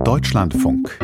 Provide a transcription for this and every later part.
Deutschlandfunk.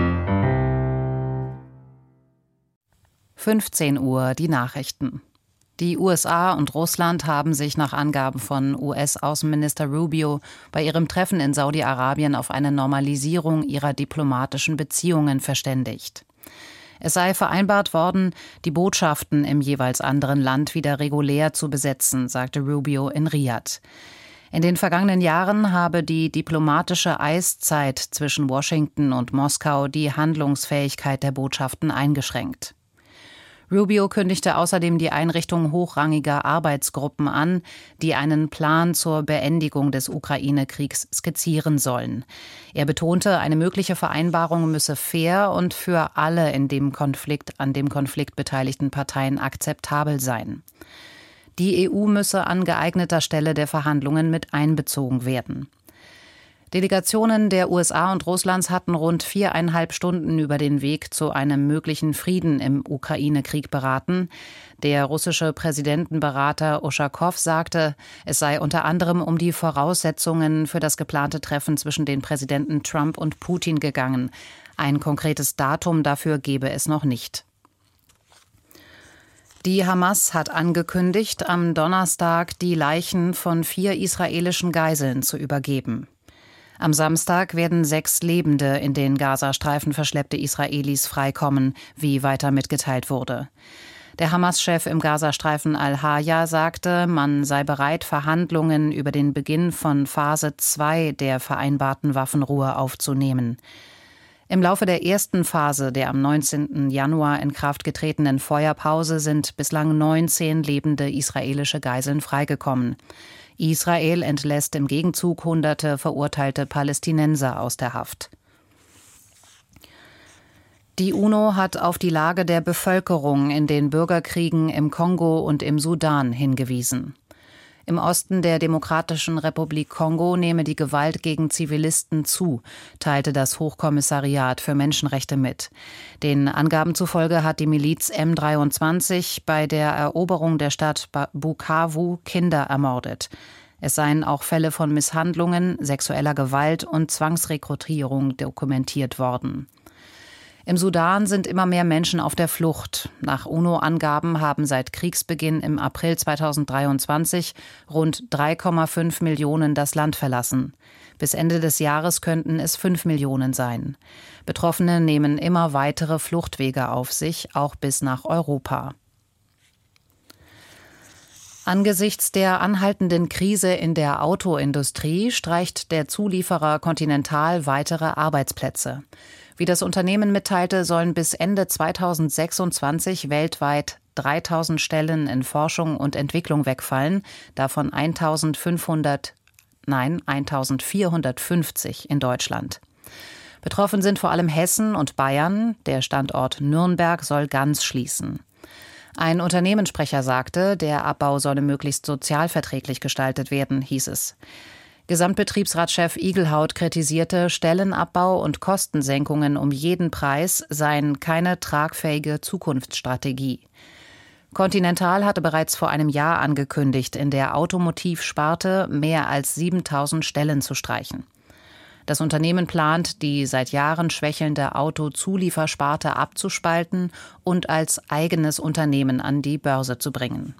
15 Uhr, die Nachrichten. Die USA und Russland haben sich nach Angaben von US-Außenminister Rubio bei ihrem Treffen in Saudi-Arabien auf eine Normalisierung ihrer diplomatischen Beziehungen verständigt. Es sei vereinbart worden, die Botschaften im jeweils anderen Land wieder regulär zu besetzen, sagte Rubio in Riad. In den vergangenen Jahren habe die diplomatische Eiszeit zwischen Washington und Moskau die Handlungsfähigkeit der Botschaften eingeschränkt. Rubio kündigte außerdem die Einrichtung hochrangiger Arbeitsgruppen an, die einen Plan zur Beendigung des Ukraine-Kriegs skizzieren sollen. Er betonte, eine mögliche Vereinbarung müsse fair und für alle an dem Konflikt beteiligten Parteien akzeptabel sein. Die EU müsse an geeigneter Stelle der Verhandlungen mit einbezogen werden. Delegationen der USA und Russlands hatten rund 4,5 Stunden über den Weg zu einem möglichen Frieden im Ukraine-Krieg beraten. Der russische Präsidentenberater Uschakow sagte, es sei unter anderem um die Voraussetzungen für das geplante Treffen zwischen den Präsidenten Trump und Putin gegangen. Ein konkretes Datum dafür gebe es noch nicht. Die Hamas hat angekündigt, am Donnerstag die Leichen von 4 israelischen Geiseln zu übergeben. Am Samstag werden 6 lebende, in den Gazastreifen verschleppte Israelis freikommen, wie weiter mitgeteilt wurde. Der Hamas-Chef im Gazastreifen Al-Haya sagte, man sei bereit, Verhandlungen über den Beginn von Phase 2 der vereinbarten Waffenruhe aufzunehmen. Im Laufe der ersten Phase der am 19. Januar in Kraft getretenen Feuerpause sind bislang 19 lebende israelische Geiseln freigekommen. Israel entlässt im Gegenzug Hunderte verurteilte Palästinenser aus der Haft. Die UNO hat auf die Lage der Bevölkerung in den Bürgerkriegen im Kongo und im Sudan hingewiesen. Im Osten der Demokratischen Republik Kongo nehme die Gewalt gegen Zivilisten zu, teilte das Hochkommissariat für Menschenrechte mit. Den Angaben zufolge hat die Miliz M23 bei der Eroberung der Stadt Bukavu Kinder ermordet. Es seien auch Fälle von Misshandlungen, sexueller Gewalt und Zwangsrekrutierung dokumentiert worden. Im Sudan sind immer mehr Menschen auf der Flucht. Nach UNO-Angaben haben seit Kriegsbeginn im April 2023 rund 3,5 Millionen das Land verlassen. Bis Ende des Jahres könnten es 5 Millionen sein. Betroffene nehmen immer weitere Fluchtwege auf sich, auch bis nach Europa. Angesichts der anhaltenden Krise in der Autoindustrie streicht der Zulieferer Continental weitere Arbeitsplätze. Wie das Unternehmen mitteilte, sollen bis Ende 2026 weltweit 3.000 Stellen in Forschung und Entwicklung wegfallen, davon 1.450 in Deutschland. Betroffen sind vor allem Hessen und Bayern. Der Standort Nürnberg soll ganz schließen. Ein Unternehmenssprecher sagte, der Abbau solle möglichst sozialverträglich gestaltet werden, hieß es. Gesamtbetriebsratschef Igelhaut kritisierte, Stellenabbau und Kostensenkungen um jeden Preis seien keine tragfähige Zukunftsstrategie. Continental hatte bereits vor einem Jahr angekündigt, in der Automotivsparte mehr als 7.000 Stellen zu streichen. Das Unternehmen plant, die seit Jahren schwächelnde Autozuliefersparte abzuspalten und als eigenes Unternehmen an die Börse zu bringen.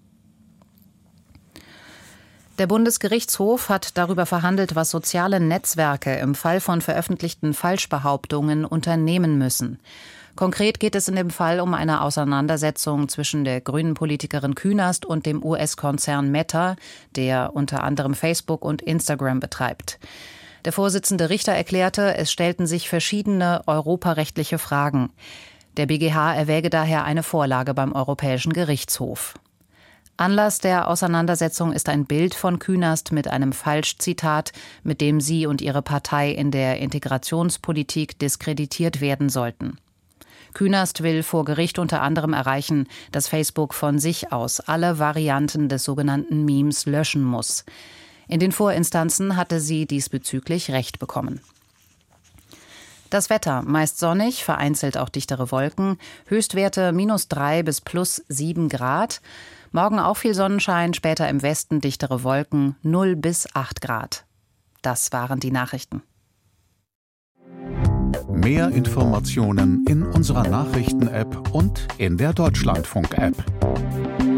Der Bundesgerichtshof hat darüber verhandelt, was soziale Netzwerke im Fall von veröffentlichten Falschbehauptungen unternehmen müssen. Konkret geht es in dem Fall um eine Auseinandersetzung zwischen der grünen Politikerin Künast und dem US-Konzern Meta, der unter anderem Facebook und Instagram betreibt. Der Vorsitzende Richter erklärte, es stellten sich verschiedene europarechtliche Fragen. Der BGH erwäge daher eine Vorlage beim Europäischen Gerichtshof. Anlass der Auseinandersetzung ist ein Bild von Künast mit einem Falschzitat, mit dem sie und ihre Partei in der Integrationspolitik diskreditiert werden sollten. Künast will vor Gericht unter anderem erreichen, dass Facebook von sich aus alle Varianten des sogenannten Memes löschen muss. In den Vorinstanzen hatte sie diesbezüglich Recht bekommen. Das Wetter: meist sonnig, vereinzelt auch dichtere Wolken, Höchstwerte -3 bis +7 Grad. Morgen auch viel Sonnenschein, später im Westen dichtere Wolken, 0 bis 8 Grad. Das waren die Nachrichten. Mehr Informationen in unserer Nachrichten-App und in der Deutschlandfunk-App.